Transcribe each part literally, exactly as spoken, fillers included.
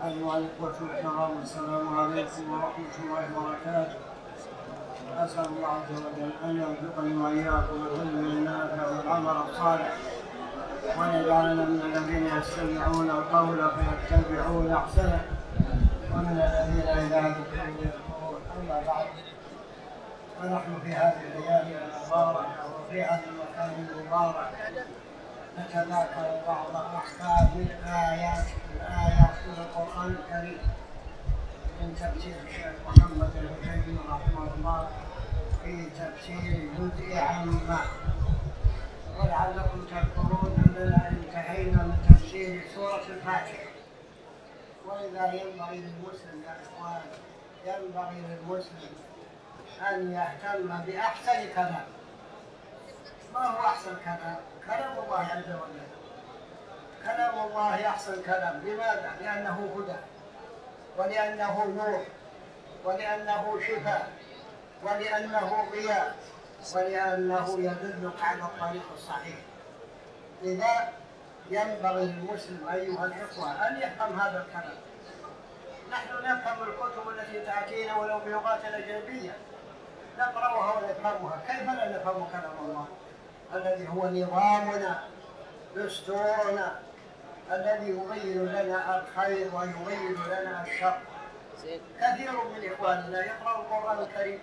أيها الإخوة الكرام، السلام عليكم ورحمة الله وبركاته. أسأل الله عز وجل أن يرزقني وإياكم العلم النافع والعمل الصالح، وأن يجعلنا من الذين يستمعون القول فيتبعون أحسنه، ومن الذين إذا ذكروا يذكرون. أما بعد، ونحن في هذه الأيام المباركة وفي هذا المكان المبارك نتذاكر بعض أحكام من آيات من آيات من القرآن الكريم من تفسير الشيخ محمد العثيمين رحمه الله في تفسير جزء عامة. ولعلكم تذكرون أننا انتهينا من تفسير سورة الفاتحة، ولذا ينبغي للمسلم يا إخوان ينبغي للمسلم أن يهتم بأحسن كلام. ما هو أحسن كلام؟ كلام الله عز وجل. كلام الله أحسن كلام. لماذا؟ لأنه هدى، ولأنه نور، ولأنه شفاء، ولأنه ضياء، ولأنه يدلك على الطريق الصحيح. لذا ينبغي للمسلم أيها الإخوة أن يفهم هذا الكلام. نحن نفهم الكتب التي تأتينا ولو بلغات أجنبية، نقرأها ونفهمها. كيف لا نفهم كلام الله الذي هو نظامنا، دستورنا، الذي يبين لنا الخير ويبين لنا الشر؟ كثير من إخواننا يقرأ القرآن الكريم،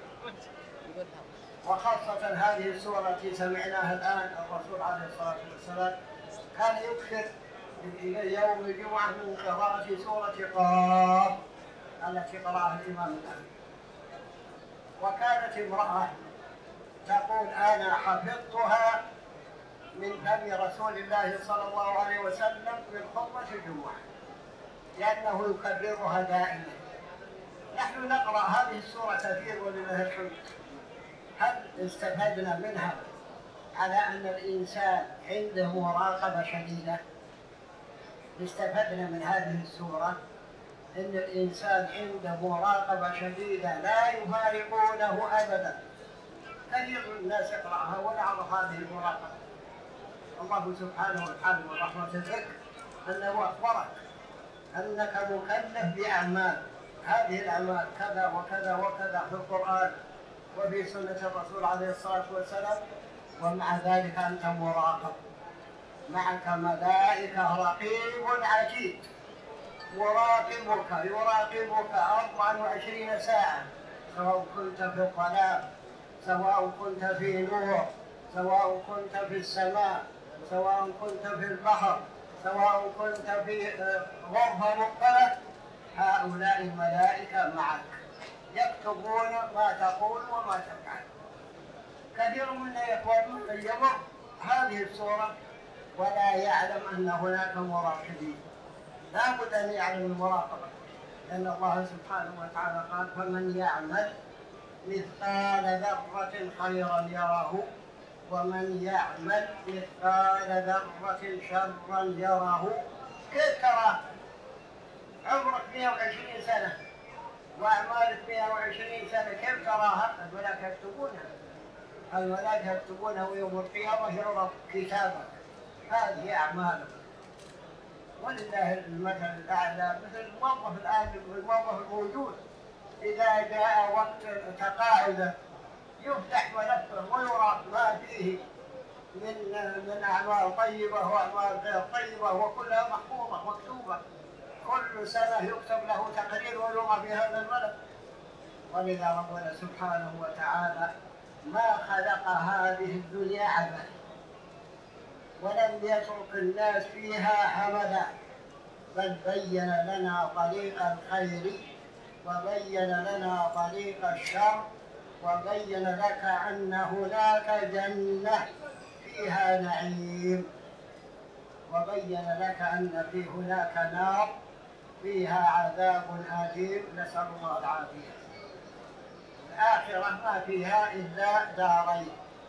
وخاصة هذه السورة التي سمعناها الآن. الرسول عليه الصلاة والسلام كان يكثر يوم الجمعة من قراءة سورة قاف التي قرأها الإمام الأمين. وكانت امرأة تقول: أنا حفظتها من فم رسول الله صلى الله عليه وسلم من خطبة الجمعة، لأنه يكررها دائما. نحن نقرأ هذه السورة كثير ولله الحمد. هل استفدنا منها على أن الإنسان عنده مراقبة شديدة؟ استفدنا من هذه السورة أن الإنسان عنده مراقبة شديدة لا يفارقونه أبدا. كثير من الناس يقرأها ولا يعرف هذه المراقبة. الله سبحانه وتعالى من رحمته بك أنه أخبرك أنك مكلف بأعمال، هذه الأعمال كذا وكذا وكذا في القرآن وفي سنة الرسول عليه الصلاة والسلام، ومع ذلك أنت مراقب. معك ملائكة رقيب عتيد مراقبك يراقبك أربع وعشرين ساعة، سواء كنت في الظلام، سواء كنت في نور، سواء كنت في السماء، سواء كنت في البحر، سواء كنت في غرفة مقفلة، هؤلاء الملائكة معك يكتبون ما تقول وما تفعل. كثير منا يقولون يمر هذه السورة ولا يعلم أن هناك مراقبين. لا بد أن يعلم المراقبة، لأن الله سبحانه وتعالى قال: فمن يعمل مثقال ذرة خيرا يره، ومن يعمل مثقال ذرة شرا يره. كيف ترى؟ عمرك مئة وعشرين سنة وأعمالك مئة وعشرين سنة، كيف تراها؟ الملائكة يكتبونها، الملائكة يكتبونها، ويوم القيامة يعرض كتابك. هذه أعمالك. ولله المثل الأعلى، مثل الموظف الآن، الموظف الموجود إذا جاء وقت تقاعده يفتح ملفه ويرى ما فيه من من أعمال طيبة وأعمال غير طيبة، وكلها محفوظة مكتوبة. كل سنة يكتب له تقرير ويوضع في هذا الملف. ولذا ربنا سبحانه وتعالى ما خلق هذه الدنيا عبثا، ولم يترك الناس فيها حمدا، بل بين لنا طريق الخير وبين لنا طريق الشر، وبين لك أن هناك جنة فيها نعيم، وبين لك أن في هناك نار فيها عذاب أليم، نسأل الله العافية. الآخرة ما فيها إلا دارين،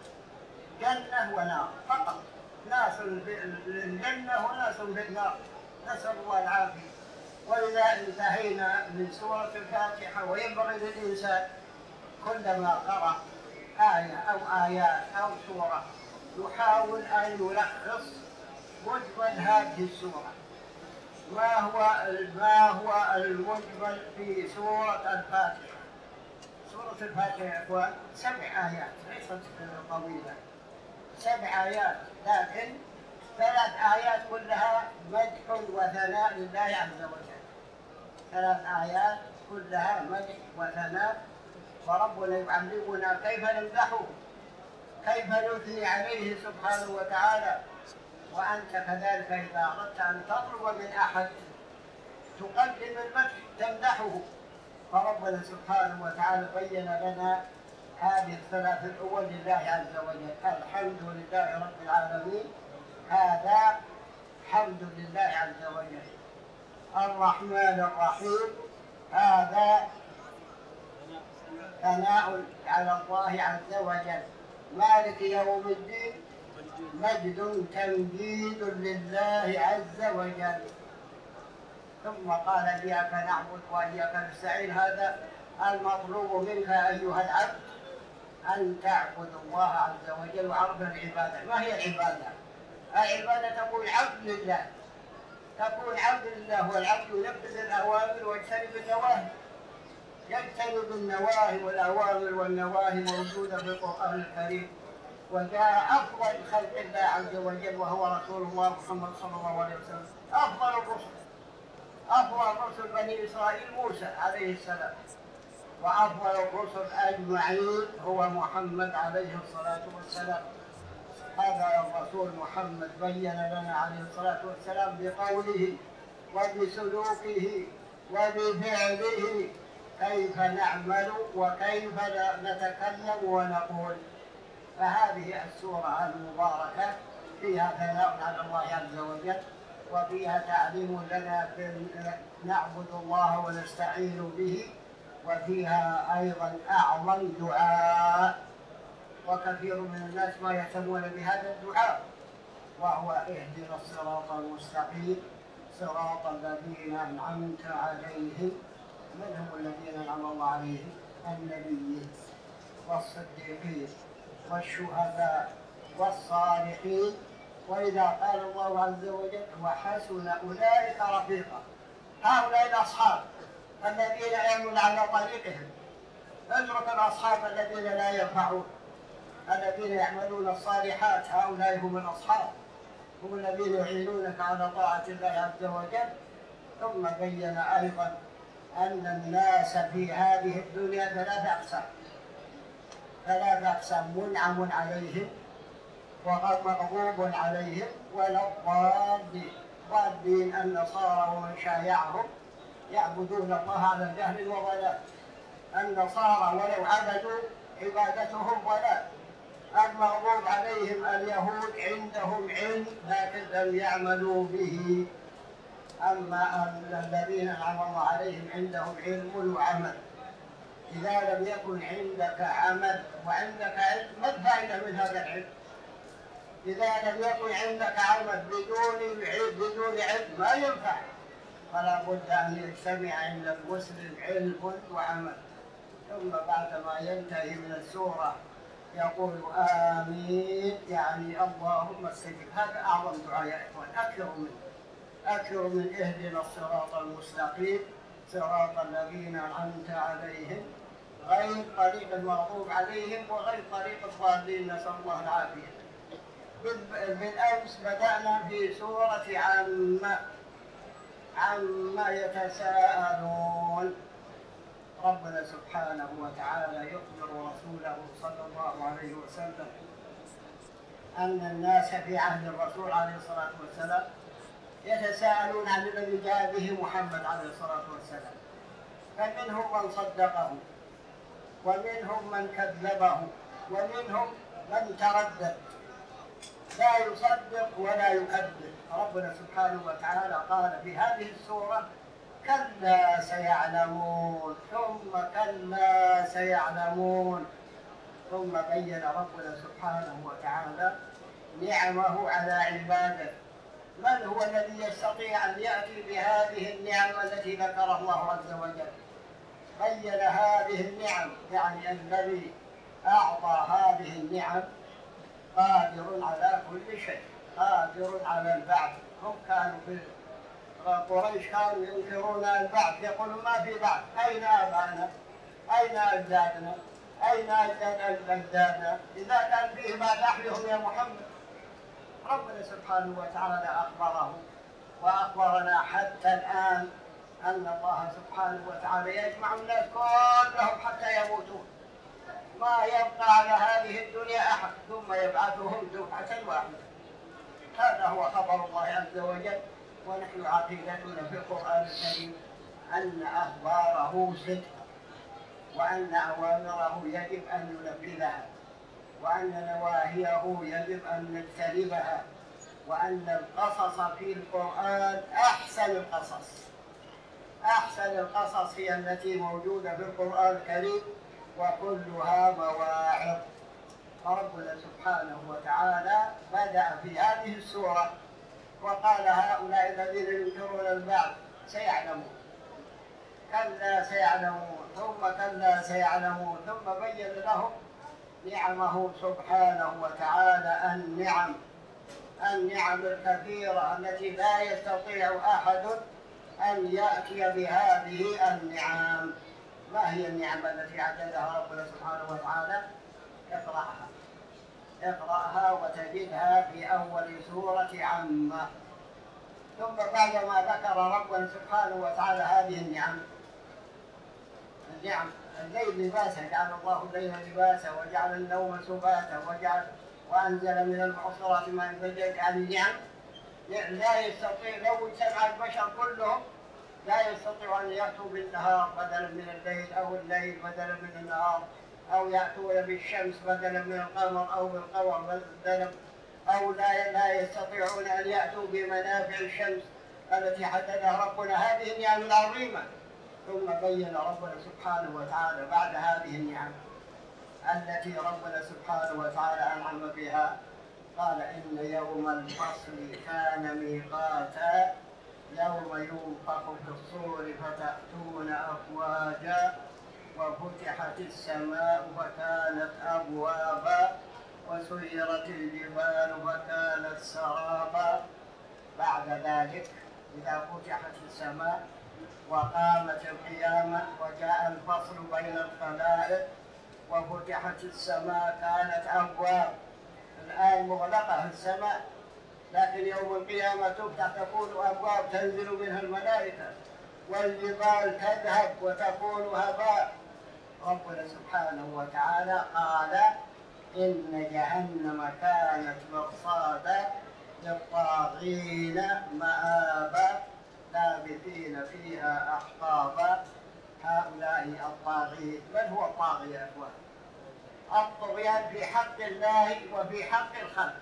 جنة ونار فقط. ناس في الجنة وناس في النار، نسأل الله العافية. ولذا انتهينا من سورة الفاتحة. وينبغي للإنسان كلما قرأ آية أو آيات أو سورة يحاول أن يلخص مجمل هذه السورة، ما هو ما هو المجمل في سورة الفاتحة؟ سورة الفاتحة يا إخوان سبع آيات ليست طويلة، سبع آيات، لكن ثلاث آيات كلها مدح وثناء لله عز وجل. ثلاث آيات كلها مدح وثناء، وربنا يعلمنا كيف نمدحه، كيف نثني عليه سبحانه وتعالى. وأنت كذلك إذا أردت أن تطلب من أحد تقدم المدح تمدحه، فربنا سبحانه وتعالى بين لنا هذه الثلاث الأول لله عز وجل. الحمد لله رب العالمين، هذا حمد لله عز وجل. الرحمن الرحيم، هذا ثناء على الله عز وجل. مالك يوم الدين، مجد تمجيد لله عز وجل. ثم قال إياك نعبد وإياك نستعين، هذا المطلوب منك أيها العبد أن تعبد الله عز وجل. وعرف العبادة، ما هي العبادة؟ العبادة تكون عبد لله، تكون عبد لله، والعبد ينفذ الأوامر ويجتنب النواهي، يجتنب النواهي، والأوامر والنواهي موجودة في القرآن الكريم. وجاء أفضل خلق الله عز وجل وهو رسول الله محمد صلى الله عليه وسلم، أفضل الرسل، أفضل رسل بني إسرائيل موسى عليه السلام، وأفضل الرسل أجمعين هو محمد عليه الصلاة والسلام. هذا الرسول محمد بين لنا عليه الصلاة والسلام بقوله وبسلوكه وبفعله كيف نعمل وكيف نتكلم ونقول. فهذه السورة المباركة فيها ثناء على الله عز وجل، وفيها تعليم لنا نعبد الله ونستعين به، وفيها أيضا أعظم دعاء، وكثير من الناس ما يهتمون بهذا الدعاء، وهو اهدنا الصراط المستقيم صراط الذين أنعمت عليهم. من هم الذين أنعم الله عليهم؟ النبيين والصديقين والشهداء والصالحين. وإذا قال الله عز وجل وحسن أولئك رفيقا، هؤلاء الأصحاب الذين يعملون على طريقهم. اترك الأصحاب الذين لا ينفعون، الذين يعملون الصالحات، هؤلاء هم الأصحاب، هم الذين يعينونك على طاعة الله عز وجل. ثم بين أيضا أن الناس في هذه الدنيا ثلاث أقسام، ثلاث أقسام: منعم عليهم ومغضوب عليهم ولا الضالين. ضالين النصارى ومن شايعهم يعبدون الله على جهل وضلال. النصارى ولو عبدوا عبادتهم ضلال. المغضوب عليهم اليهود عندهم علم لكن لم يعملوا به. أما الذين أنعم الله عليهم عندهم علم وعمل. إذا لم يكن عندك عمل وعندك علم ما الفائدة من هذا العلم؟ إذا لم يكن عندك عمل بدون علم بدون علم ما ينفع. فلا بد أن يجتمع عند المسلم علم وعمل. ثم بعدما ينتهي من السورة يقول آمين، يعني اللهم استجب. هذا أعظم دعاء يا إخوان، أكثر منه، أكثر من اهدنا الصراط المستقيم صراط الذين أنعمت عليهم غير طريق المغضوب عليهم وغير طريق الضالين، نسأل الله العافية. بالأمس بدأنا في سورة عما عما يتساءلون. ربنا سبحانه وتعالى يخبر رسوله صلى الله عليه وسلم أن الناس في عهد الرسول عليه الصلاة والسلام يتساءلون عن الذي جاء به محمد عليه الصلاة والسلام، فمنهم من صدقه ومنهم من كذبه ومنهم من تردد لا يصدق ولا يكذب. ربنا سبحانه وتعالى قال في هذه السورة كلا سيعلمون ثم كلا سيعلمون. ثم بين ربنا سبحانه وتعالى نعمه على عباده. من هو الذي يستطيع أن يأتي بهذه النعم التي ذكرها الله عز وجل؟ بين هذه النعم، يعني الذي أعطى هذه النعم قادر على كل شيء، قادر على البعث. هم كانوا في قريش كانوا ينكرون البعث، يقولون ما في بعث، أين آباءنا؟ أين أجدادنا؟ أين أجدادنا؟ إذا كان فيه بعد أحيهم يا محمد. ربنا سبحانه وتعالى أخبره وأخبرنا حتى الآن أن الله سبحانه وتعالى يجمع الناس كلهم حتى يموتون، ما يبقى على هذه الدنيا أحد، ثم يبعثهم دفعة واحدة. هذا هو خبر الله عز وجل. ونحن عقيدتنا في القرآن الكريم أن أخباره صدق، وأن أوامره يجب أن ننفذها، وأن نواهيه يجب أن نجتنبها، وأن القصص في القرآن أحسن القصص. أحسن القصص هي التي موجودة في القرآن الكريم، وكلها مواعظ. فربنا سبحانه وتعالى بدأ في هذه السورة وقال هؤلاء الذين ينكرون البعث سيعلمون، كلا سيعلمون، ثم كلا سيعلمون، ثم بين لهم نعمه سبحانه وتعالى، النعم النعم الكثيرة التي لا يستطيع أحد أن يأتي بهذه النعم. ما هي النعم التي عددها ربنا سبحانه وتعالى؟ اقرأها اقرأها وتجدها في أول سورة عامة. ثم بعدما ذكر ربنا سبحانه وتعالى هذه النعم، النعم الليل لباسا، جعل الله الليل لباسا وجعل النوم سباتا وجعل وأنزل من المعصرات ماء ثجاجا. عن النعم لا يستطيع، لو اجتمع البشر كلهم لا يستطيع أن يأتوا بالنهار بدلا من الليل، أو الليل بدلا من النهار، أو يأتون بالشمس بدلا من القمر، أو بالقمر بدلا، أو لا لا يستطيعون أن يأتوا بمنافع الشمس التي حددها ربنا. هذه النعم العظيمة. ثم بين ربنا سبحانه وتعالى بعد هذه النعم التي ربنا سبحانه وتعالى أنعم بها، قال إن يوم الفصل كان ميقاتا، يوم ينفخ في الصور فتأتون أفواجا، وفتحت السماء فكانت أبوابا، وسيرت الجبال فكانت سرابا. بعد ذلك إذا فتحت السماء وقامت القيامة وجاء الفصل بين الخلائق وفتحت السماء كانت أبواب. الآن مغلقة السماء، لكن يوم القيامة تفتح تكون أبواب تنزل منها الملائكة، والجبال تذهب وتكون هباء. ربنا سبحانه وتعالى قال إن جهنم كانت مرصادا للطاغين مآبا، لابثين فيها أحقابا. هؤلاء الطاغين. من هو الطاغي يا أخوان؟ الطغيان في حق الله وفي حق الخلق.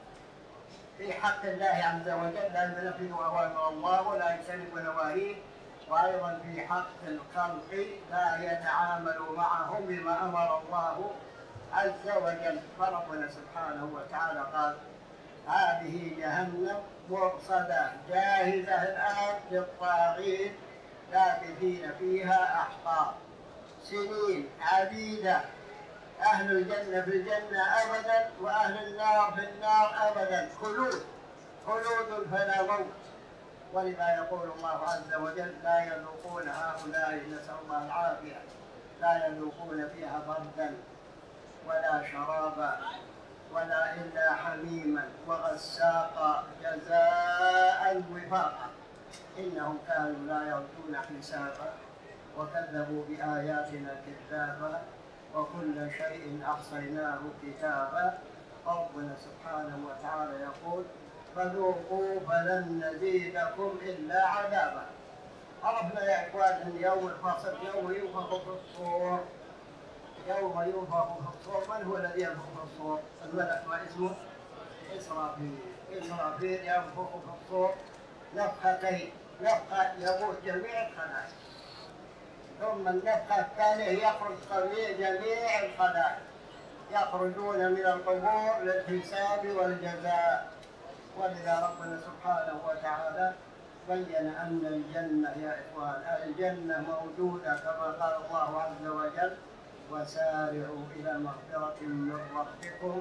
في حق الله عز وجل لا ينفذ أوامر الله ولا يجتنب نواهيه، وأيضا في حق الخلق لا يتعامل معهم بما أمر الله عز وجل. فربنا سبحانه وتعالى قال هذه جهنم مرصدة جاهزة الآن للطاغين، لابثين فيها أحقاب، سنين عديدة. أهل الجنة في الجنة أبدا، وأهل النار في النار أبدا، خلود خلود فلا موت. ولذا يقول الله عز وجل لا يذوقون هؤلاء، نسأل الله العافية، لا يذوقون فيها بردا ولا شرابا ولا إلا حميما وغساقا جزاء وفاقا، إنهم كانوا لا يرجون حسابا وكذبوا بآياتنا كذابا وكل شيء أحصيناه كتابا. ربنا سبحانه وتعالى يقول فذوقوا فلن نزيدكم إلا عذابا. عرفنا يا إخوان أن يوم الفصل يوم ينفخ في الصور، يوم ينفخ في الصور. من هو الذي ينفخ في الصور؟ الملك ما اسمه؟ إسرافيل. إسرافيل ينفخ في الصور نفختين، نفخة يموت جميع الخلائق، ثم النفخة الثانية يخرج جميع الخلائق، يخرجون من القبور للحساب والجزاء. ولذا ربنا سبحانه وتعالى بين أن الجنة يا إخوان، الجنة موجودة كما قال الله عز وجل وسارعوا إلى مغفرة من ربكم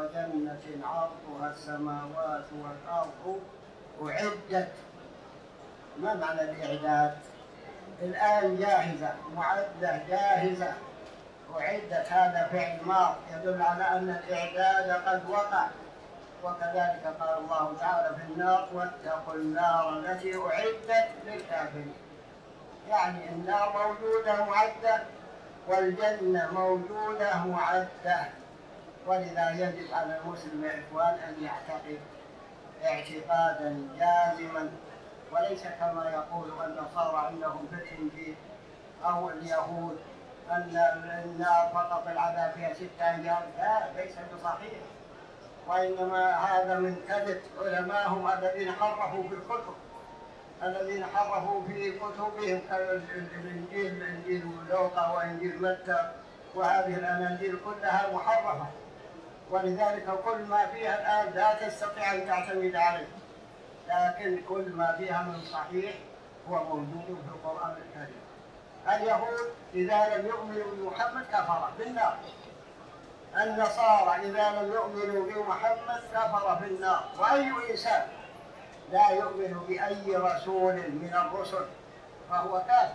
وجنة عرضها السماوات والأرض أعدت ما معنى الإعداد؟ الآن جاهزة، معدة جاهزة، أعدت، هذا فعل ماض يدل على أن الإعداد قد وقع. وكذلك قال الله تعالى في النار: واتقوا النار التي أعدت للكافرين. يعني النار موجودة معدة، والجنة موجودة معدة. ولذا يجب على المسلم يا إخوان أن يعتقد اعتقادا جازما، وليس كما يقول النصارى عندهم في الإنجيل أو اليهود أن النار فقط العذاب فيها ستة أيام. لا، ليس بصحيح، وإنما هذا من كذب علماءهم الذين حرفوا في الكتب، الذين حرفوا في كتبهم كالإنجيل، إنجيل لوقا وإنجيل متى، وهذه الأناجيل كلها محرفة، ولذلك كل ما فيها الآن لا تستطيع أن تعتمد عليه، لكن كل ما فيها من صحيح هو موجود في القرآن الكريم. اليهود إذا لم يؤمنوا بمحمد كفر في النار، النصارى إذا لم يؤمنوا بمحمد كفر في النار. وأي إنسان لا يؤمن بأي رسول من الرسل فهو كافر.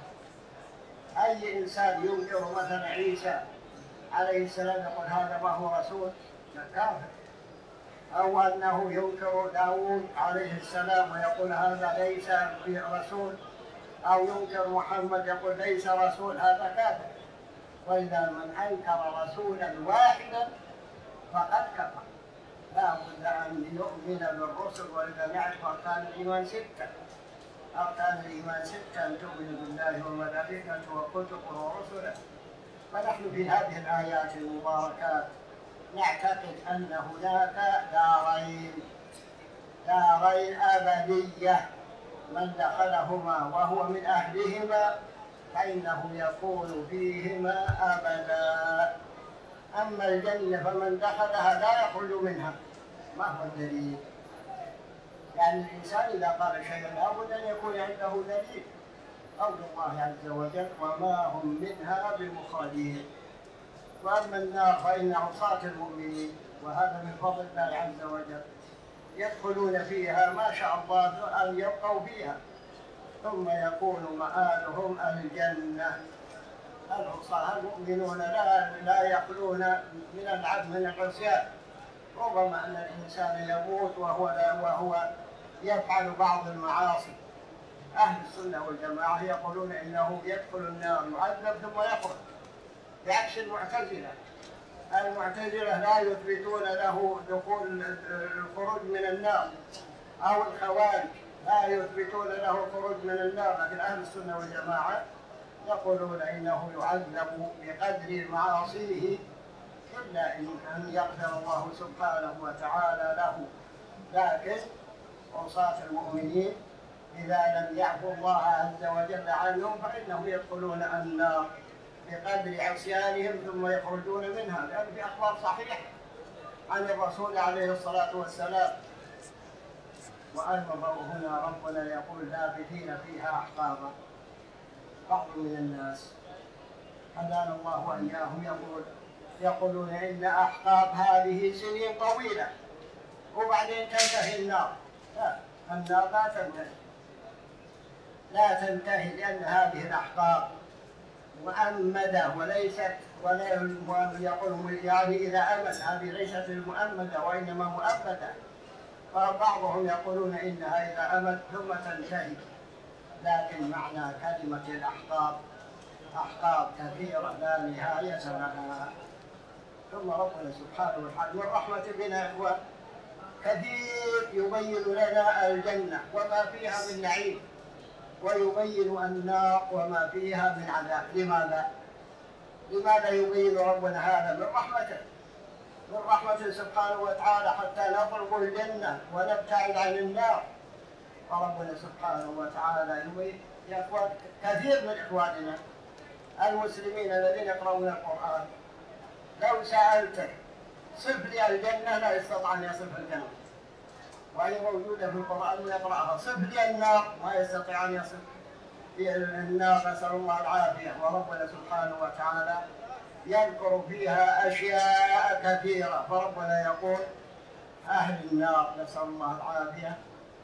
أي إنسان ينكر مثلا عيسى عليه السلام يقول هذا ما هو رسول، كافر. أو أنه ينكر داود عليه السلام ويقول هذا ليس رسول، أو ينكر محمد يقول ليس رسول، هذا كافر. وإذا من أنكر رسولا واحدا فقد كفر. لا بد أن يؤمن بالرسل. وإذا نعرف أركان الإيمان ستة، أركان الإيمان ستة: أن تؤمن بالله وملائكته وكتبه ورسله. فنحن في هذه الآيات المباركات نعتقد أن هناك دارين، دارين أبدية، من دخلهما وهو من أهلهما فإنه يكون فيهما أبدا. أما الجنة فمن دخلها لا يخرج منها. ما هو الدليل؟ يعني الإنسان إذا قال شيئا لابد أن يكون عنده دليل. قول الله عز وجل: وما هم منها بمخرجين. وأما النار فإن عصاة المؤمنين، وهذا من فضل الله عز وجل، يدخلون فيها ما شاء الله أن يبقوا فيها، ثم يكون مآلهم الجنة. العصاة المؤمنون لا لا يخلون من العبد من العصيان. ربما أن الإنسان يموت وهو وهو يفعل بعض المعاصي. أهل السنة والجماعة يقولون إنه يدخل النار يعذب ثم يخرج، بعكس المعتزلة. المعتزلة لا يثبتون له دخول الخروج من النار، أو الخوارج لا يثبتون له الخروج من النار. لكن أهل السنة والجماعة يقولون إنه يعذب بقدر معاصيه، إلا أن يغفر الله سبحانه وتعالى له. لكن عصاة المؤمنين إذا لم يعفو الله عز وجل عنهم فإنهم يدخلون النار بقدر عصيانهم ثم يخرجون منها، لأن في أخبار صحيحة عن الرسول عليه الصلاة والسلام. وأيضا هنا ربنا يقول: لابثين فيها أحقابا. بعض من الناس هدانا الله وإياهم يقول يقولون إن أحقاب هذه سنين طويلة وبعدين تنتهي النار. لا، النار لا تنتهي، لا تنتهي، لأن هذه الأحقاب مؤمدة وليست، ولا يقول يعني إذا أمد، هذه ليست المؤمدة وإنما مؤبدة. فبعضهم يقولون إنها إذا أمد ثم تنتهي، لكن معنى كلمة الأحقاب أحقاب كثيرة لا نهاية لها. ثم ربنا سبحانه وتعالى من رحمة بنا إخوان كثير يبين لنا الجنة وما فيها من نعيم، ويبين النار وما فيها من عذاب. لماذا؟ لماذا يبين ربنا هذا؟ من رحمته، من رحمته سبحانه وتعالى، حتى نطلب الجنة ونبتعد عن النار. فربنا سبحانه وتعالى يبين. يا إخوان كثير من إخواننا المسلمين الذين يقرؤون القرآن لو سألته صف لي الجنة لا يستطيع أن يصف الجنة، وهي موجودة في القرآن ويقرأها. صف لي النار ما يستطيع أن يصف النار، نسأل الله العافية. وربنا سبحانه وتعالى يذكر فيها أشياء كثيرة. فربنا يقول: أهل النار، نسأل الله العافية،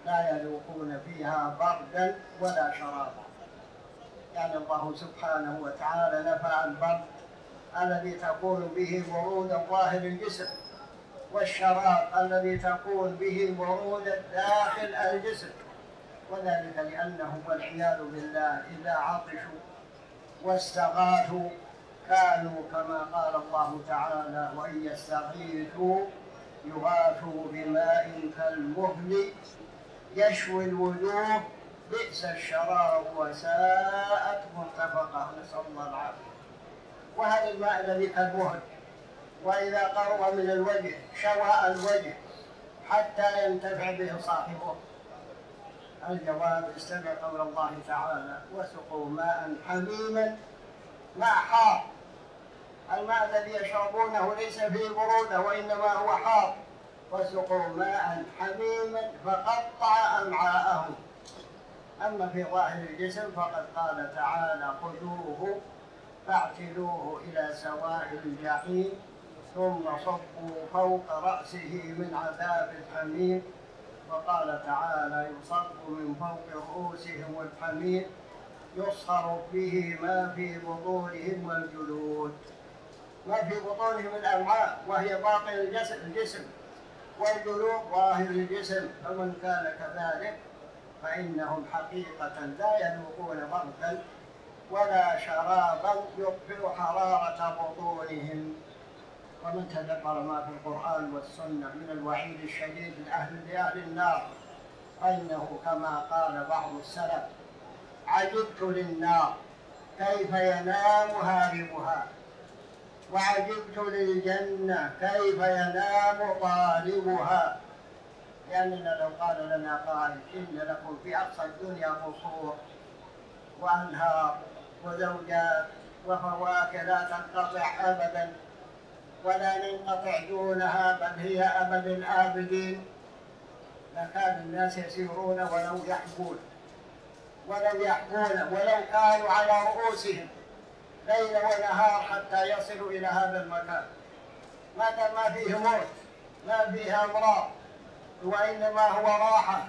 لا يذوقون فيها بردا ولا شرابا. يعني الله سبحانه وتعالى نفى البرد الذي تكون به برودة ظاهر الجسم، والشراب الذي تكون به برودة داخل الجسم، وذلك لأنهم والعياذ بالله إذا عطشوا واستغاثوا كانوا كما قال الله تعالى: وإن يستغيثوا يغاثوا بماء كالمهل يشوي الوجوه بئس الشراب وساءت مرتفقة، نسأل الله العافية. وهذا الماء الذي كالمهل وإذا قرب من الوجه شوى الوجه حتى ينتفع به صاحبه. الجواب: استمع قول الله تعالى: وسقوا ماء حميما. ماء حار، الماء الذي يشربونه ليس فيه برودة وإنما هو حار. وسقوا ماء حميما فقطع أمعاءهم. أما في ظاهر الجسم فقد قال تعالى: خذوه فاعتلوه إلى سواء الجحيم ثم صبوا فوق رأسه من عذاب الحميم. وقال تعالى: يصب من فوق رؤوسهم الحميم يصهر به ما في بطونهم والجلود. ما في بطونهم الأمعاء وهي باطن الجسم، والجلود ظاهر الجسم. فمن كان كذلك فإنهم حقيقة لا يذوقون بردا ولا شرابا يطفئ حرارة بطونهم. ومن تدبر ما في القرآن والسنة من الوعيد الشديد لأهل لأهل النار فإنه كما قال بعض السلف: عجبت للنار كيف ينام هاربها، وعجبت للجنة كيف ينام طالبها. لأننا لو قال لنا قائل: إن لكم في أقصى الدنيا قصور وأنهار وزوجات وفواكه لا تنقطع أبدا ولا ننقطع دونها بل هي أبد الآبدين، لكان الناس يسيرون ولو يحبون ولو يحبون ولو كانوا على رؤوسهم ليل ونهار حتى يصلوا إلى هذا المكان. ماذا؟ ما فيه موت، ما فيه أمراض، وإنما هو راحة.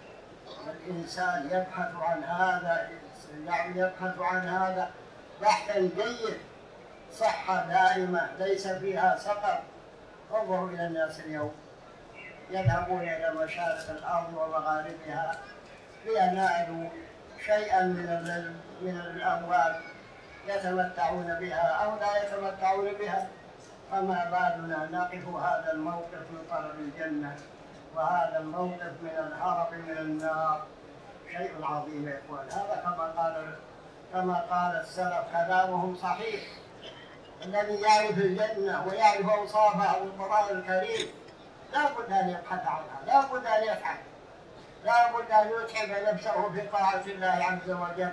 الإنسان يبحث عن هذا، يعني يبحث عن هذا بحثا جيد، صحة دائمة ليس فيها سقم. انظروا إلى الناس اليوم يذهبون إلى مشارق الأرض ومغاربها لينالوا شيئا من من الأموال يتمتعون بها أو لا يتمتعون بها، فما بالنا نقف هذا الموقف من طلب الجنة وهذا الموقف من الهرب من النار. شيء عظيم يا إخوان. هذا كما قال كما قال السلف كلامهم صحيح. الذي يعرف الجنة ويعرف أوصافها والقرآن الكريم لا بد أن يبحث عنها، لا بد أن يفعل، لا بد أن يتعب نفسه في طاعة الله عز وجل.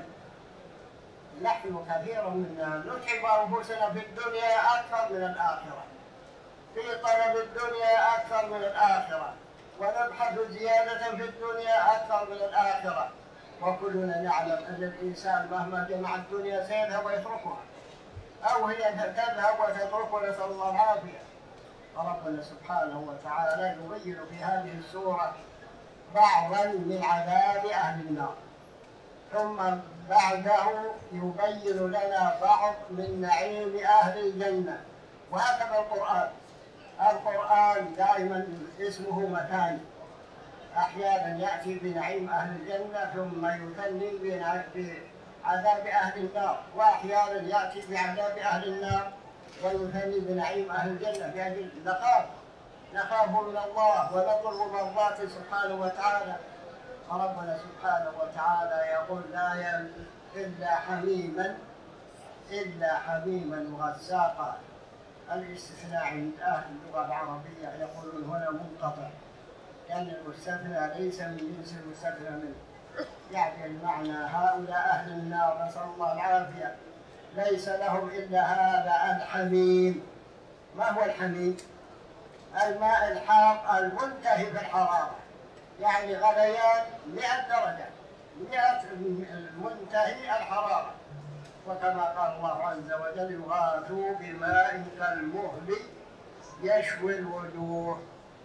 نحن كثير منا نتعب أنفسنا في الدنيا أكثر من الآخرة، في طلب الدنيا أكثر من الآخرة، ونبحث زيادة في الدنيا أكثر من الآخرة. وكلنا نعلم أن الإنسان مهما جمع الدنيا سيذهب ويتركها، أو هي تذهب وتتركه، نسأل الله العافية. فربنا سبحانه وتعالى يبين في هذه السورة بعضا من عذاب أهل النار، ثم بعده يبين لنا بعض من نعيم أهل الجنة. وهكذا القرآن القرآن دائما اسمه مثاني، أحيانا يأتي بنعيم أهل الجنة ثم يثني بعذاب أهل النار، وأحيانا يأتي بعذاب أهل النار ويثني بنعيم أهل الجنة، بأجل نخاف نخاف من الله ونطلب مرضاته سبحانه وتعالى. فربنا سبحانه وتعالى يقول: لا إلا حميما إلا حميما وغساقا. الاستثناء عند أهل اللغة العربية يقولون هنا منقطع، لأن المستثنى ليس من جنس المستثنى منه، يعني المعنى هؤلاء أهل النار نسأل الله العافية ليس لهم إلا هذا الحميم. ما هو الحميم؟ الماء الحار المنتهي في الحرارة، يعني غليان مئة درجة، مئة منتهي الحرارة. وكما قال الله عز وجل: يغاثوا بماء كالمهل يشوي الوجوه.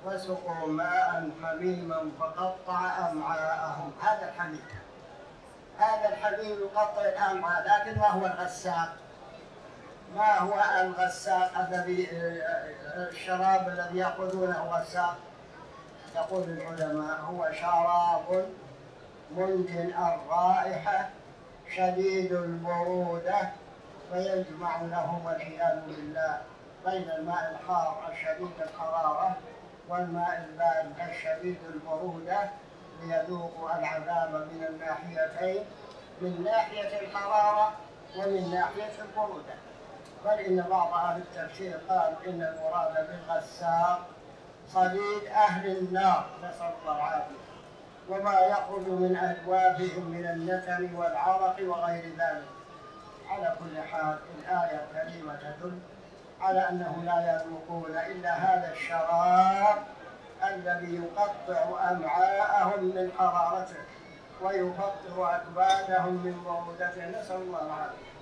وسقوا ماء حميما فقطع أمعاءهم. هذا الحميم، هذا الحميم يقطع الأمعاء. لكن ما هو الغساق؟ ما هو الغساق الذي الشراب الذي يأخذونه غساق؟ يقول العلماء هو شراب منتن الرائحة شديد البرودة، فيجمع لهم والعياذ بالله بين الماء الحار الشديد الحرارة والماء البارد الشديد البرودة، ليذوقوا العذاب من الناحيتين، من ناحية الحرارة ومن ناحية البرودة. بل إن بعض أهل التفسير قالوا إن المراد بالغساق صديد أهل النار، نسأل الله العافية، وما يخرج من أجوافهم من النتن والعرق وغير ذلك. على كل حال الآية الكريمة تدل على أنه لا يذوقون إلا هذا الشراب الذي يقطع أمعاءهم من حرارته ويفطر أكبادهم من برودته، نسأل الله العافية.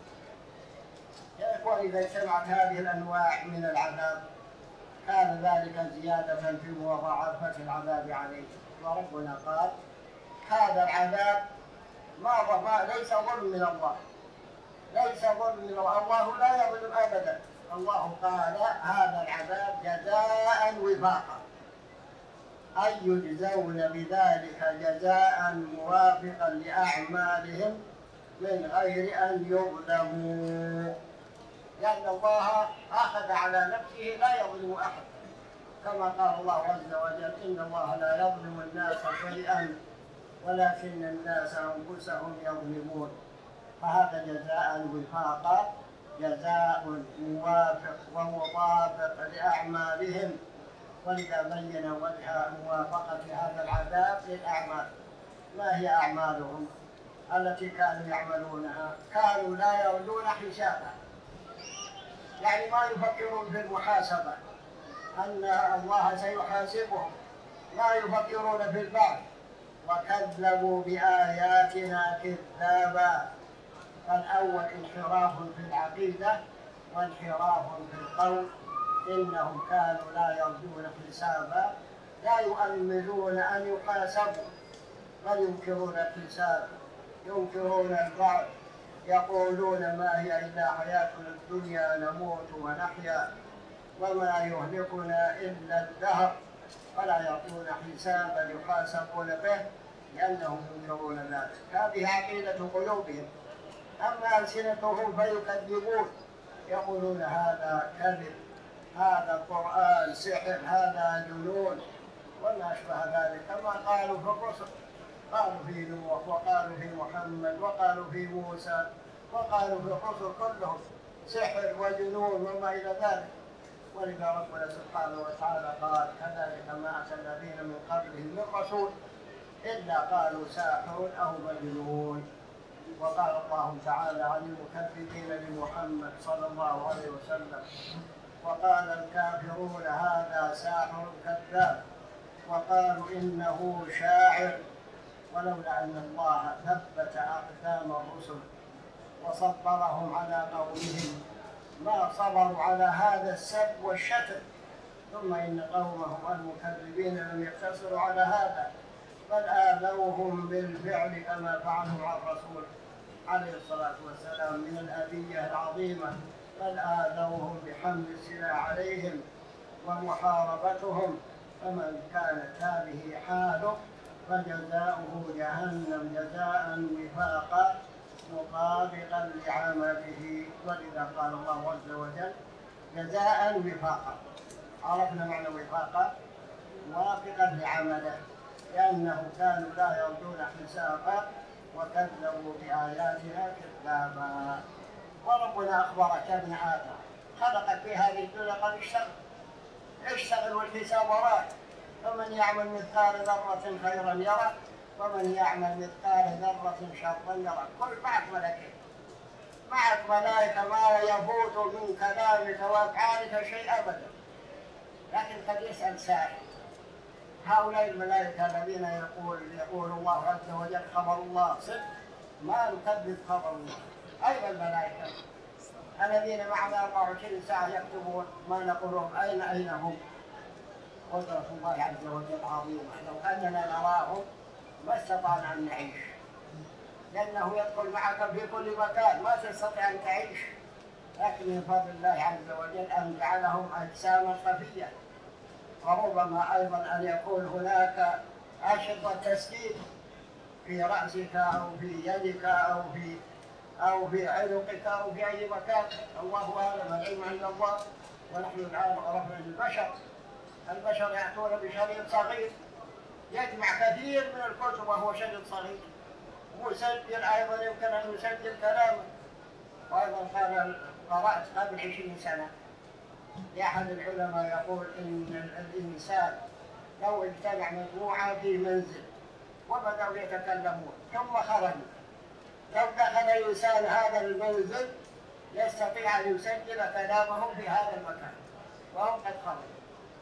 يا إخواني، إذا اجتمعت هذه الأنواع من العذاب كان ذلك زيادة في مضاعفة العذاب عليه. وربنا قال هذا العذاب ما ما ليس ظلم من الله، ليس ظلم من الله، الله لا يظلم أبدا. الله قال هذا العذاب جزاء وفاقا، أي يجزون بذلك جزاء موافقا لأعمالهم من غير أن يظلموا، لأن الله أخذ على نفسه لا يظلم أحد، كما قال الله عز وجل إن الله لا يظلم الناس شيئا ولكن الناس أنفسهم يظلمون. فهذا جزاء وفاقا، جزاء موافق ومطابق لأعمالهم. ولذا بين وجه موافقة هذا العذاب للأعمال. ما هي أعمالهم التي كانوا يعملونها؟ كانوا لا يرجون حسابا، يعني ما يفكرون في المحاسبة أن الله سيحاسبهم، لا يفكرون في البعث. وكذبوا بآياتنا كذابا. فالأول انحراف في العقيدة وانحراف في القول. إنهم كانوا لا يرجون حسابا، لا يؤملون أن يحاسبوا، بل ينكرون الحساب، ينكرون البعث، يقولون ما هي إلا حياتنا الدنيا نموت ونحيا وما يهلكنا إلا الدهر، فلا يعطون حسابا يحاسبون به لأنهم ينكرون ذلك. هذه عقيدة قلوبهم. أما ألسنتهم فيكذبون، يقولون هذا كذب، هذا قرآن سحر، هذا جنون وما أشبه ذلك، كما قالوا في الرسل، قالوا في نوح وقالوا في محمد وقالوا في موسى وقالوا في الرسل كلهم سحر وجنون وما إلى ذلك. ولذا ربنا سبحانه وتعالى قال كذلك ما أتى الذين من قبلهم من رسول إلا قالوا ساحر أو مجنون. وقال الله تعالى عن المكذبين لمحمد صلى الله عليه وسلم وقال الكافرون هذا ساحر كذاب وقالوا إنه شاعر. ولولا أن الله ثبت أقدام الرسل وصبرهم على قولهم ما صبروا على هذا السب والشتم. ثم إن قومهم المكذبين لم يقتصروا على هذا بل آذوهم بالفعل كما فعلوا مع الرسول عليه الصلاة والسلام من الأذية العظيمة، بل آذوهم بحمل السلاح عليهم ومحاربتهم. فمن كانت هذه حاله فجزاؤه جهنم جزاء وفاقا مطابقا لعمله. ولذا قال الله عز وجل جزاء وفاقا. عرفنا معنى وفاقا؟ موافقا لعمله، لأنه كانوا لا يرجون حسابا وكذبوا بآياتنا كذابا. وربنا أخبرك يا ابن آدم خلقك في هذه الدنيا قد اشتغل اشتغل والحساب وراك. فمن يعمل مثقال ذرة خيرا يره ومن يعمل مثقال ذرة شرا يره. كل معك ملائكة، معك ملائكة ما يفوت من كلامك وأفعالك شيء أبدا. لكن قد يسأل سائل هؤلاء الملائكة الذين يقول يقول الله عز وجل خبر الله صدق، ما نكذب خبر الله. أين الملائكة الذين معنا أربعة وعشرين ساعة يكتبون ما نقولهم؟ أين أين هم؟ قدرة الله عز وجل عظيمة، لو أننا نراهم ما استطعنا أن نعيش، لأنه يدخل معك في كل مكان ما تستطيع أن تعيش، لكن من فضل الله عز وجل أن جعلهم أجساما خفية. وربما أيضا أن يكون هناك أشرطة تسديد في رأسك أو في يدك أو في أو في عنقك أو في أي مكان، الله أعلم، العلم عند الله. ونحن الآن عرفنا البشر البشر يأتون بشريط صغير يجمع كثير من الكتب وهو شريط صغير، مسجل أيضا يمكن أن يسجل كلامه. وأيضا قال قرأت قبل عشرين سنة لأحد العلماء يقول إن الإنسان لو اجتمع مجموعة في منزل وبدأوا يتكلمون ثم خرجوا، لو دخل الإنسان هذا المنزل يستطيع أن يسجل كلامهم في هذا المكان وهم قد خرجوا.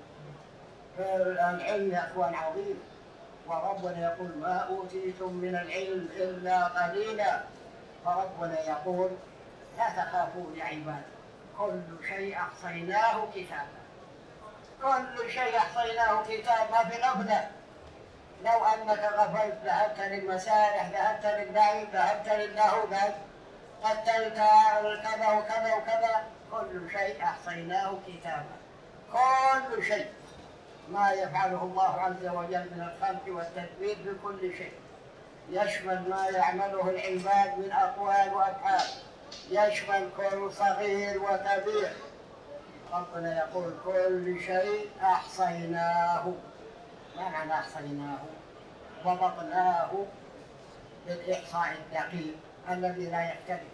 فالعلم يا أخوان عظيم، وربنا يقول ما أوتيتم من العلم إلا قليلا. فربنا يقول لا تخافوا يا عباد، كل شيء أحصيناه كتابا، كل شيء أحصيناه كتابا، ما في غفلة. لو أنك غفلت ذهبت للمسارح، ذهبت لللعب، ذهبت للهو، قتلت كذا وكذا وكذا، كل شيء أحصيناه كتابا، كل شيء ما يفعله الله عز وجل من الخلق والتدبير بكل شيء، يشمل ما يعمله العباد من أقوال وأفعال، يشمل كل صغير وكبير. ربنا يقول كل شيء أحصيناه. ما معنى أحصيناه؟ وضبطناه بالإحصاء الدقيق الذي لا يختلف.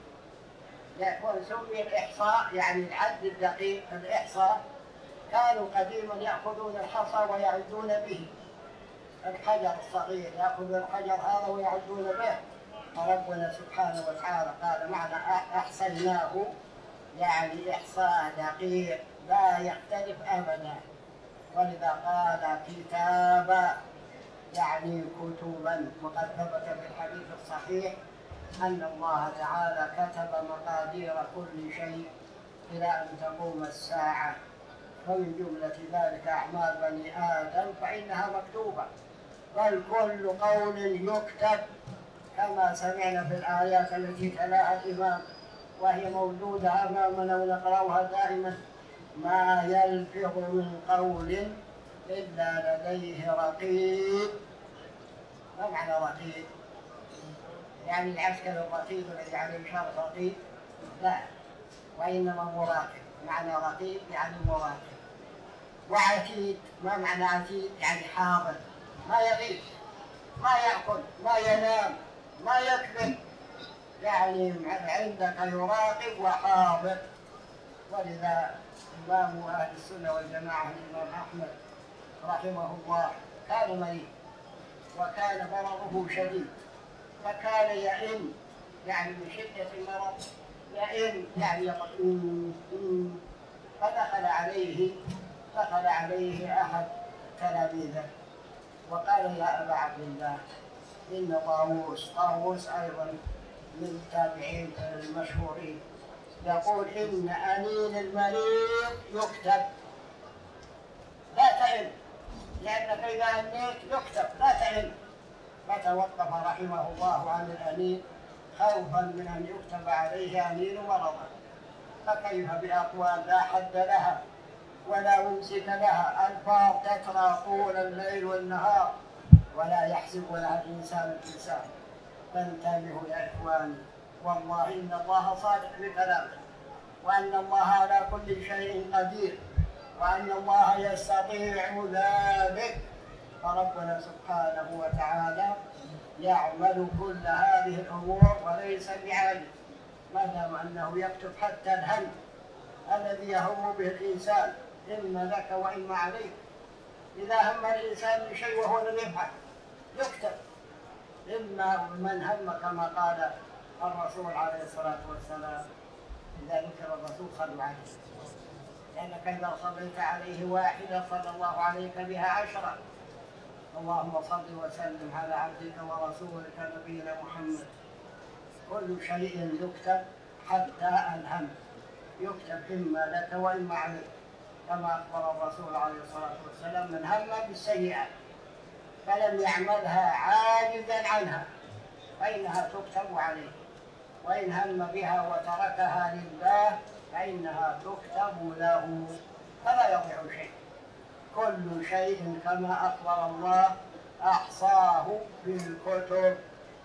وسمي الإحصاء يعني العد الدقيق. الإحصاء كانوا قديما يأخذون الحصى ويعدون به، الحجر الصغير يأخذون الحجر هذا ويعدون به. فربنا سبحانه وتعالى قال معنى أحصيناه يعني إحصاء دقيق لا يختلف أبدا. ولذا قال كتابا يعني كتبا. وقد ثبت في الحديث الصحيح أن الله تعالى كتب مقادير كل شيء إلى أن تقوم الساعة، ومن جملة ذلك أعمال بني آدم فإنها مكتوبة، بل كل قول يكتب كما سمعنا في الآيات التي تلاها الإمام وهي موجودة أمامنا ونقرأها دائما: ما يلفظ من قول إلا لديه رقيب. ما معنى رقيب؟ يعني العسكر الرقيب الذي عليه شرط رقيب؟ لا، وإنما مراقب. معنى رقيب يعني مراقب. وعتيد، ما معنى عتيد؟ يعني حاضر، ما يغيب، ما يأكل، ما ينام، ما يكذب، يعني عندك يراقب وحاضر. ولذا إمام أهل السنة والجماعة الإمام أحمد رحمه الله كان مريض وكان مرضه شديد، فكان يئن يعني من شدة المرض، يئن يعني يقول. فدخل عليه دخل عليه أحد تلاميذه وقال: يا أبا عبد الله، إن طاووس طاووس أيضا من التابعين المشهورين يقول إن أنين المريض يكتب، لا تئن، لأنك إذا أنيت يكتب، لا تئن. فتوقف رحمه الله عن الأنين خوفا من أن يكتب عليه أنين مرضا. فكيف بأقوال لا حد لها ولا ممسك لها، ألفاظ تترى طول الليل والنهار ولا يحسب ولا الإنسان الإنسان. فانتبهوا يا إخواني، والله إن الله صادق بكلامه، وأن الله على كل شيء قدير، وأن الله يستطيع ذلك. فربنا سبحانه وتعالى يعمل كل هذه الأمور وليس بعاجز، ما دام أنه يكتب حتى الهم الذي يهم به الإنسان إما لك وإما عليك. إذا هم الإنسان بشيء وهو لم يفعل يكتب، إما من هم كما قال الرسول عليه الصلاة والسلام: إذا ذكر الرسول صلوا عليه، لأنك إذا صليت عليه واحدة صلى الله عليك بها عشرة. اللهم صل وسلم على عبدك ورسولك نبينا محمد. كل شيء يكتب حتى الهم يكتب إما لك وإما عليك. كما أخبر الرسول عليه الصلاة والسلام: من هم بالسيئة فلم يعملها عاجزا عنها فإنها تكتب عليه، وإن هم بها وتركها لله فإنها تكتب له، فلا يضيع شيء. كل شيء كما أخبر الله أحصاه في الكتب.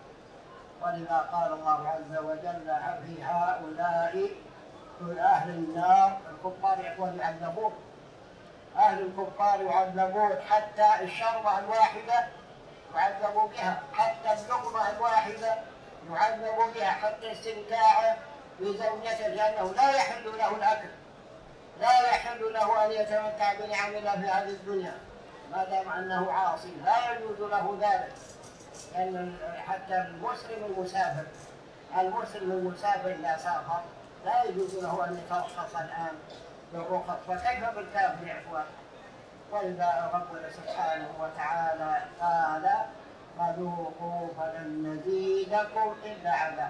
ولذا قال الله عز وجل: في هؤلاء من أهل النار الكفار يكون يعذبون، أهل الكفار يعذبون حتى الشربة الواحدة يعذبوا بها، حتى اللقمة الواحدة يعذب بها، حتى استمتاعه بزوجته لأنه لا يحل له الأكل، لا يحل له أن يتمتع بنعم الله في هذه الدنيا ما دام أنه عاصي، لا يجوز له ذلك. لأن حتى المسلم المسافر المسلم المسافر لا سافر لا يجوز له أن يترخص الآن بالرخص، فكيف بالكافر يا إخوان؟ ولذا ربنا سبحانه وتعالى قال: فذوقوا فلن نزيدكم إلا عذاب.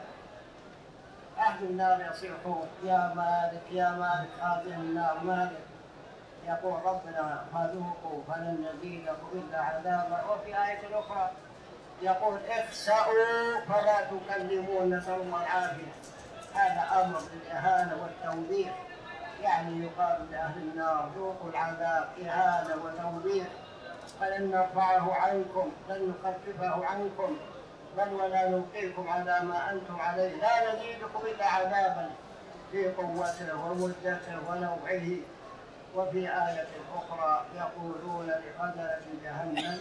أهل النار يصيحون: يا مالك يا مالك، هذه النار مالك. يقول ربنا: فذوقوا فلن نزيدكم إلا عذابا. وفي آية أخرى يقول: اخسأوا فلا تكلمون، نسأل الله العافية. هذا أمر بالإهانة والتوبيخ، يعني يقال لأهل النار: ذوقوا العذاب إهانة وتوبيخ، فلن نرفعه عنكم، لن نخففه عنكم، بل ولا نبقيكم على ما أنتم عليه، لا نزيدكم إلا عذابا في قوته ومدته ونوعه. وفي آية أخرى يقولون لخزنة جهنم: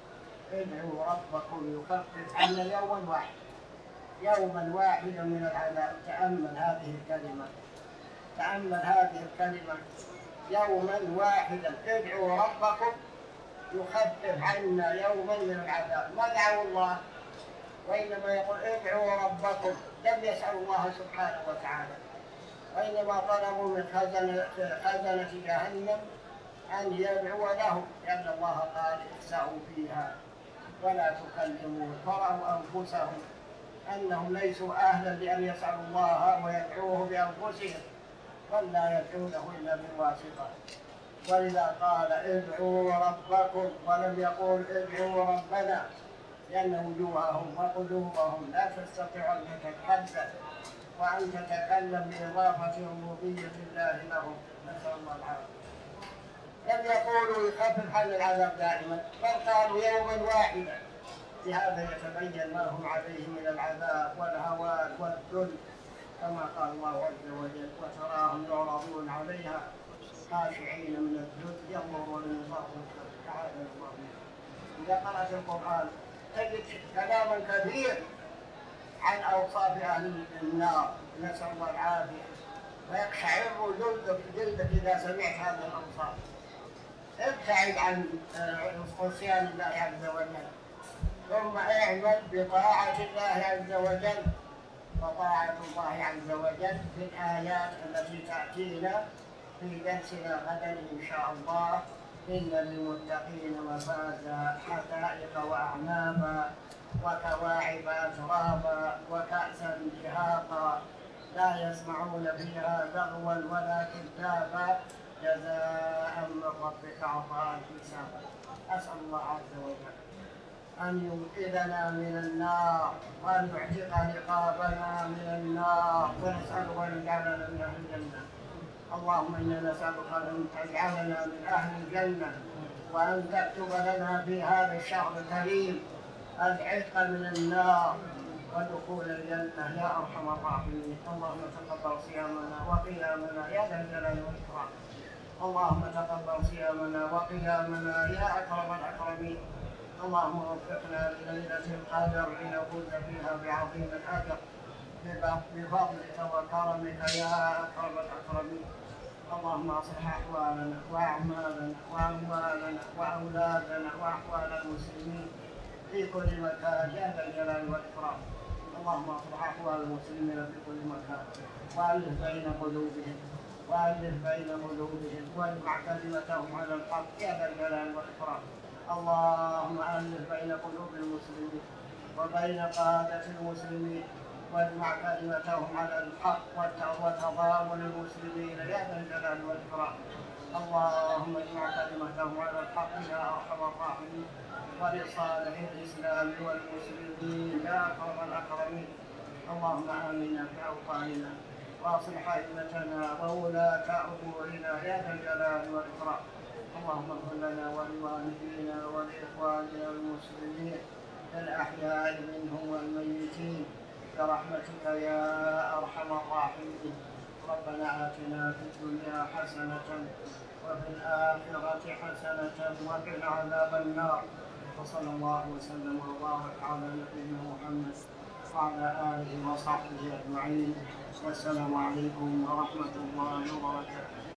ادعوا ربكم يخفف عنا يوما واحد يوما واحدا من العذاب. تأمل هذه الكلمة، تأمل هذه الكلمة: يوما واحدا، ادعوا ربكم يخفف عنا يوما من العذاب. ما دعوا الله، وإنما يقول: ادعوا ربكم، لم يسألوا الله سبحانه وتعالى، وإنما طلبوا من خزنة, خزنة جهنم أن يدعو لهم، لأن الله قال: اخسأوا فيها ولا تكلمون. فرأوا أنفسهم أنهم ليسوا أهلا لأن يسألوا الله ويدعوه بأنفسهم، ولا يدعونه إلا بواسطة. ولذا قال: ادعوا ربكم، ولم يقول ادعوا ربنا، لأن وجوههم وقلوبهم لا تستطيع أن تتحدث وأن تتكلم بإضافة ربوبية الله لهم، نسأل الله العافية. لم يقولوا يخفف عن العذاب دائما، بل قالوا يوما واحدا. بهذا يتبين ما هم عليه من العذاب والهوان والذل، كما قال الله عز وجل: وتراهم يعرضون عليها خاشعين من الذل ينظرون من الله تعالى الله. إذا قرأت القرآن تجد كلاما كثير عن أوصاف أهل النار، نسأل الله العافية، ويقشعر جلدك جلدك إذا سمعت هذه الأوصاف. ابتعد عن عصيان الله عز وجل، ثم اعمل بطاعة الله عز وجل. وطاعة الله عز وجل في الآيات التي تأتينا في درسنا غدا إن شاء الله: إن للمتقين مفازا، حدائق وأعنابا، وكواعب أترابا، وكأسا دهاقا، لا يسمعون فيها لغوا ولا كذابا، جزاء من ربك عطاء حسابا. أسأل الله عز وجل أن ينقذنا من النار، وأن يعتق رقابنا من النار، ونسأله أن يجعلنا من أهل الجنة. اللهم إنا نسألك أن تجعلنا من أهل الجنة، وأن تكتب لنا في هذا الشهر الكريم العتق من النار ودخول الجنة يا أرحم الراحمين. اللهم تقبل صيامنا وقيامنا يا ذا الجلال والإكرام. اللهم تقبل صيامنا وقيامنا يا أكرم الأكرمين. اللهم وفقنا لليلة القدر لنفوز فيها بعظيم الأجر بفضلك وكرمك يا أكرم الأكرمين. اللهم أصلح أحوالنا وأعمالنا وأموالنا وأولادنا وأحوال المسلمين في كل مكان يا ذا الجلال والإكرام. اللهم اصلح أحوال المسلمين في كل مكان، وألف بين قلوبهم وألف بين قلوبهم واجمع كلمتهم على الحق يا ذا الجلال والإكرام. اللهم ألف بين قلوب المسلمين وبين قادة المسلمين، واجمع كلمتهم على الحق وتضامن المسلمين يا ذا الجلال والإكرام. اللهم اجمع كلمتهم على الحق يا ارحم الراحمين، ولصالح الاسلام والمسلمين يا اكرم الاكرمين. اللهم امنا في اوطاننا واصلح ائمتنا وولاة امورنا يا ذا الجلال والاكرام. اللهم اغفر لنا ولوالدينا ولاخواننا المسلمين الاحياء منهم والميتين برحمتك يا ارحم الراحمين. ربنا آتنا في الدنيا حسنة وفي الآخرة حسنة وقنا عذاب النار. وصلى الله وسلم وبارك على نبينا محمد وعلى آله وصحبه أجمعين. والسلام عليكم ورحمة الله وبركاته.